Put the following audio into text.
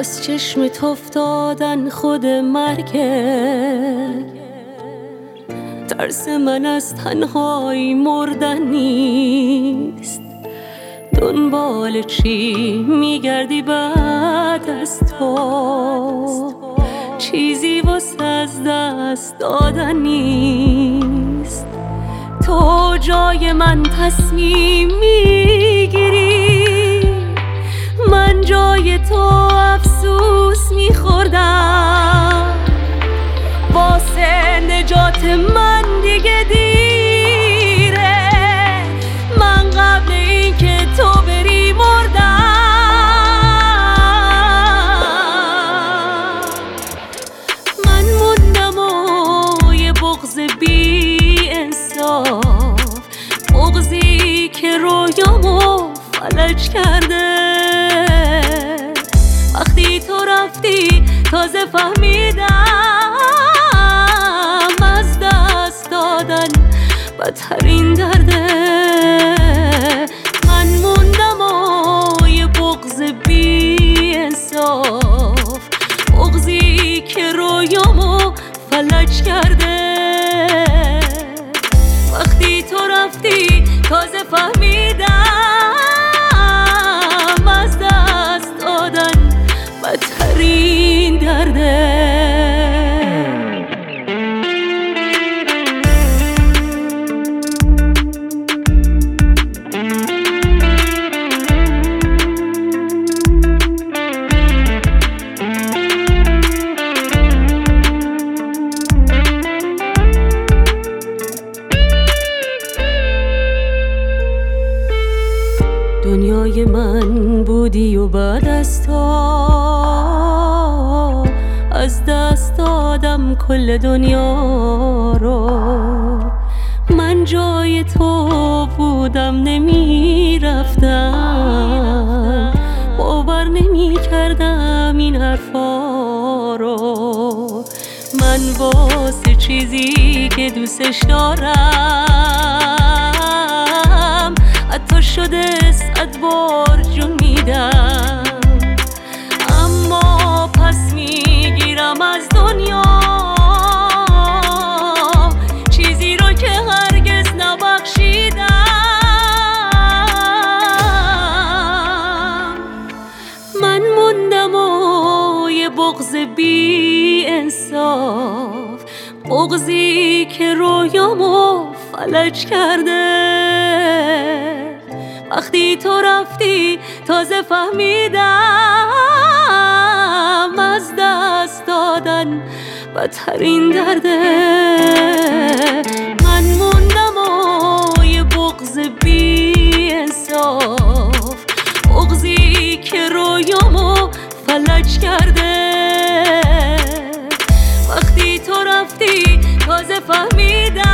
از چشمت افتادن خود مرگه. ترس من از تنهایی مردن نیست. دنبال چی میگردی بعد از تو؟ چیزی واسه از دست دادن نیست. تو جای من تصمیم میگیری، من جای تو افسوس میخوردم. واسه نجات من دیگه دیره، من قبل این که تو بری مردم. من موندم و یه بغض بی انصاف، بغضی که رویامو فلج کرده. وقتی تو رفتی تازه فهمیدم از دست دادن بدترین درده. من موندم و یه بغض بی انصاف، بغضی که رویامو فلج کرده. وقتی تو رفتی تازه فهمیدم از دست دادن بدترین درده. دنیای من بودی و بعد از تو از دست دادم کل دنیا رو. من جای تو بودم نمی رفتم، باور نمی کردم این حرفا رو. من واسه چیزی که دوستش دارم حتی شده 100 بار جون میدم. اما پس میگیرم از دنیا چیزی رو که هرگز نبخشیدم. من موندم و یه بغض بی انصاف، بغضی که رویامو فلج کرده. وقتی تو رفتی تازه فهمیدم از دست دادن بدترین درده. من موندم و یه بغض بی انصاف، بغضی که رویامو فلج کرده. وقتی تو رفتی تازه فهمیدم